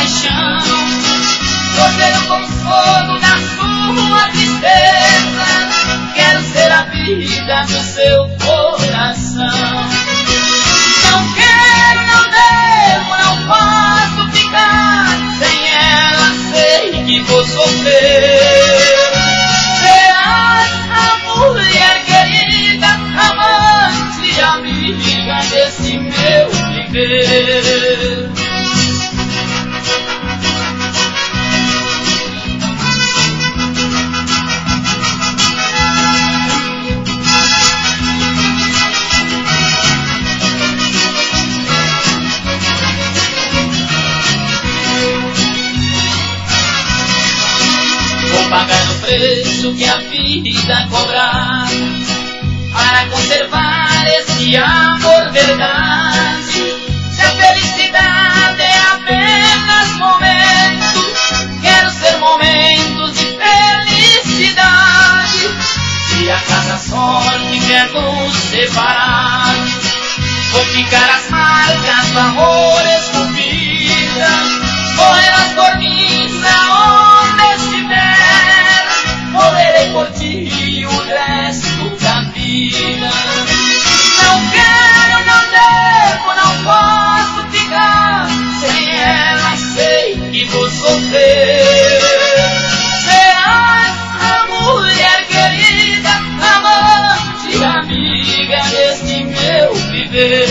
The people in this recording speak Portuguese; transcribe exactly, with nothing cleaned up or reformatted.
paixão, você o consolo da sua tristeza. Quero ser a vida do seu coração. Não quero, não devo, não posso ficar sem ela, sei que vou sofrer. Serás a mulher querida, amante e amiga desse meu viver. Pagar o preço que a vida cobrar para conservar esse amor verdade. Se a felicidade é apenas momentos, quero ser momentos de felicidade. Se acaso a sorte quer nos separar, vou ficar as marcas do amor esculpidas, correrás por mim aonde estiver, morrerei por ti o resto da vida. Não quero, não devo, não posso ficar sem ela, sei que vou sofrer. Serás a mulher querida, amante e amiga deste meu viver.